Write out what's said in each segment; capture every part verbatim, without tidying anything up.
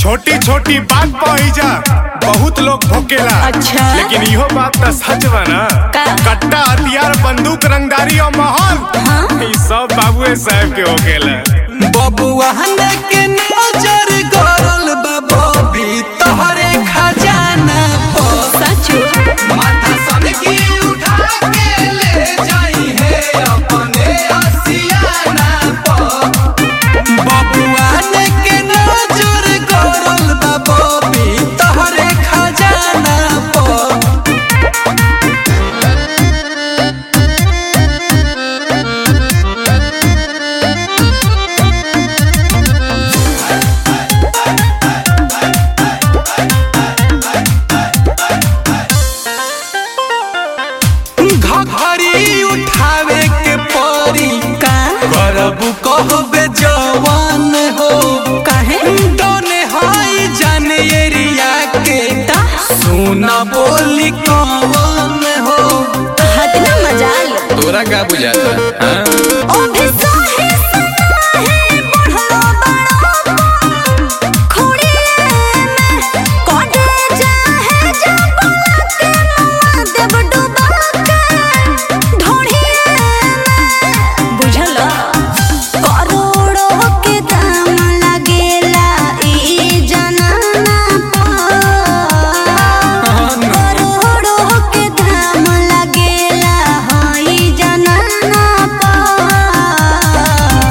छोटी छोटी बात पहुंचा बहुत लोग भोकेला। अच्छा। लेकिन इहो बात तो सच बा ना, कट्टा हथियार बंदूक रंगदारी और माहौल हाँ? ई सब बाबुए साहब के होकेला। बबुआ के नजर गरल बा बबी तोहरे खजाना पर सचो माथा सन की उठा के ले जाई है अपने आसियाना पर। बबुआ के नजर गरल बा बबी तोहरे खजाना पर। घड़ी उठावे के परी का करबू कहबे जवान हो काहे दोने हाई जाने एरिया के ता सुना बोली कौन हो। हाथ ना मजाल तोरा का बुझाता हाँ? ओ भी साहे सना है बढ़लो बड़ो खोड़ी में कोडे जा है जब के नुआ देव डुबा के ढोढ़ी में बुझला करोड़ों के दाम लगेला ई जनाना पर करोड़ों के दाम लगेला हई जनाना पर।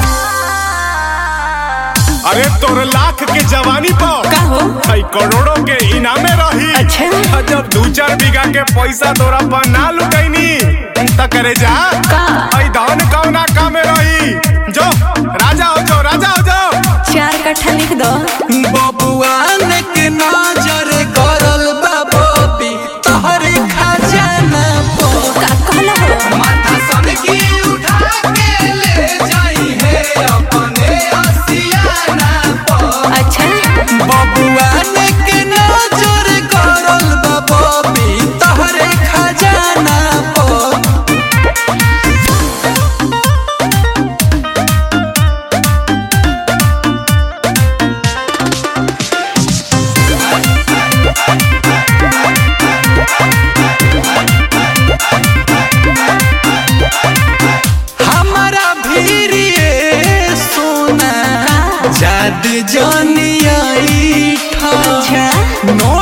अरे तोर लाख के जवानी पर का हो कई करोड़ों के इनामे रही। अच्छा। और जब दू चार बीघा के पैसा तोरा पर ना लुटैनी त करे जा का आई धान कौना कामे रही। जो राजा हो जाओ राजा हो जाओ। चार कट्ठा लिख दो बबुआ के नजर गरल बा बबी तोहरे खजाना पर। का कहला हो माथा सन की उठा के ले जाई है अपने आसियाना पर। अच्छा बबुआ के नजर गरल बा बबी तोहरे खजाना पर। हमारा भीरिए सोना जाद जानिया अच्छा नो